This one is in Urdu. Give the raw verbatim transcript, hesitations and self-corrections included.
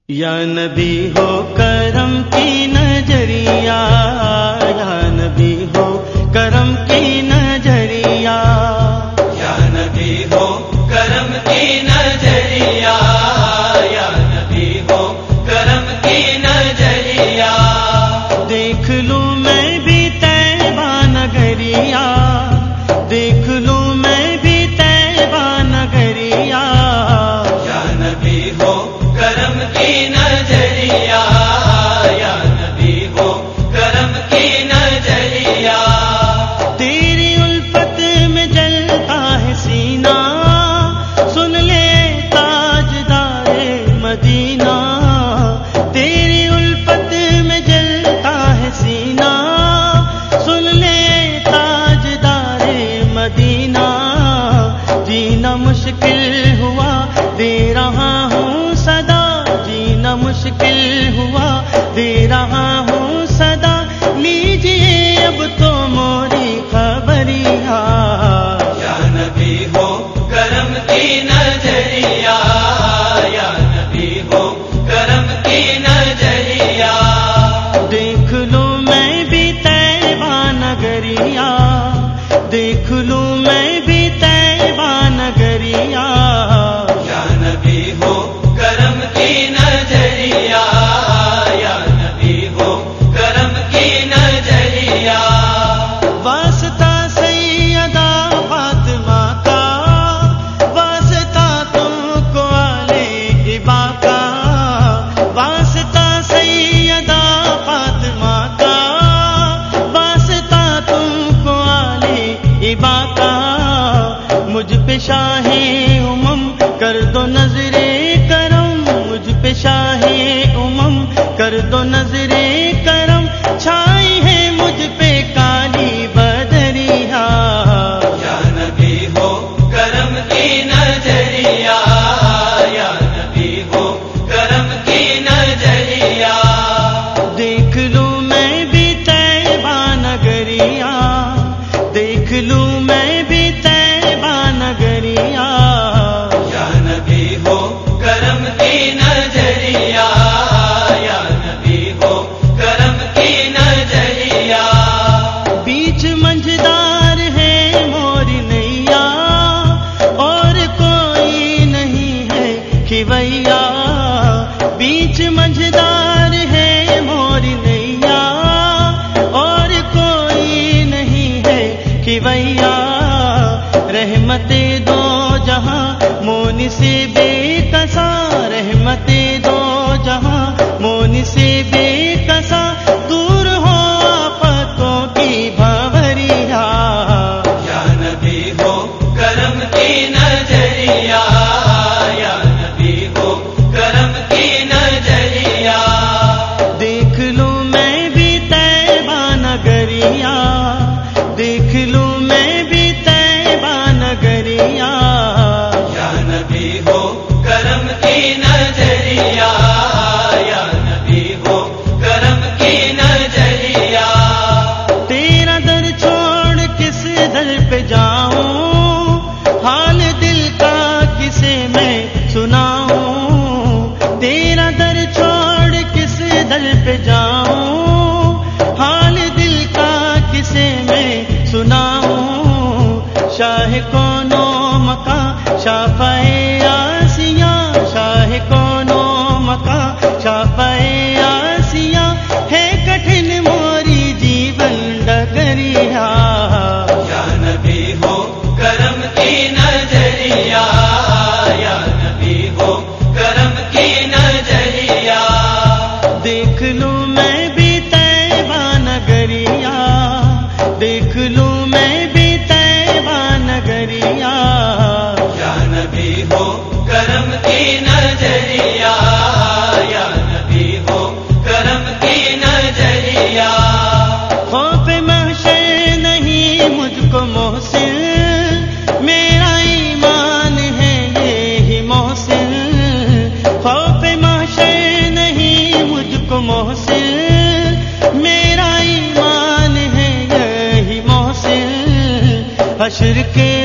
یا نبی ہو کرم کی نظریہ، یا نبی ہو کرم کی نظریہ، یا نبی ہو کرم کی نظریہ، یا نبی ہو کرم کی نظریہ، دیکھ لوں میں بھی طیبہ نگریہ، دیکھ لوں میں بھی طیبہ نگریہ، یا نبی ہو کرم کی نظریہ، یا نبی ہو کرم کی نظریہ، تیری الفت میں جلتا ہے سینہ، سن لے تاجدار مدینہ، تیری الفت میں جلتا ہے سینہ، سن لے تاجدار مدینہ، جینا مشکل ہوا دے رہا ہوں صدا، جینا مشکل ہوا دے رہا ہوں صدا، لیجیے اب تو موری خبریہ، یا نبی ہو کرم کی نظریہ، یا نبی ہو کرم کی نظریہ، دیکھ لوں میں بھی طیبہ نگریہ، دیکھ لوں میں بھی طیبہ نگریہ، یا نبی ہو کرم کی نظریہ، یا نبی ہو کرم کی نظریہ، واسطہ سیدہ فاطمہ کا، واسطہ تم کو آلِ حبا کا، واسطہ سیدہ فاطمہ کا، واسطہ تم کو آلِ حبا کا، مجھ پہ شاہ امم کر دو نظر کرم، مجھ پہ شاہ امم کر دو نظر کرم، چھائی ہے مجھ پہ کالی بدریہ، یا نبی ہو کرم کی نظریہ، یا نبی ہو کرم کی نظریہ، دیکھ لوں میں بھی طیبہ نگریہ، دیکھ لوں میں بھی طیبہ نگریہ، یا نبی ہو کرم کی نظریہ، یا نبی ہو کرم کی نظریہ، بیچ منجدار ہے موری نیا، اور کوئی نہیں ہے کھویا، بیچ منجدار ہے موری نیا، اور کوئی نہیں ہے کھویا، رحمت دو جہاں مون سے بے کسا، رحمت دو جہاں مون سے بے کسا، دور ہو آفتوں کی بھاوریہ، یا نبی ہو کرم کی نظریہ، یا نبی ہو کرم کی نظریہ، دیکھ لوں میں بھی طیبہ نگریہ، دیکھ لوں میں بھی طیبہ نگریہ، یا نبی ہو کرم کی نظریہ، یا نبی ہو کرم کی نظریہ، تیرا در چھوڑ کس در پہ جاؤں، حال دل کا کسے میں سناؤں، تیرا در چھوڑ کس در پہ جاؤں، حال دل کا کسے میں سناؤں، شاہ کونو مکا شافعِ آسیہ، شاہ کونو مکا شافعِ آسیہ، ہے کٹھن موری جیون ڈگریہ، یا نبی ہو کرم کی نظریہ، یا نبی ہو کرم کی نظریہ، دیکھ لوں میں بھی طیبہ نگریہ، دیکھ لوں میں بھی طیبہ نگریہ، یا نبی ہو کرم کی نظریہ، یا نبی ہو کرم کی نظریہ، خوف محشر نہیں مجھ کو محسن، میرا ایمان ہے یہی محسن، خوف محشر نہیں مجھ کو محسن، میرا ایمان ہے یہی محسن، حشر کے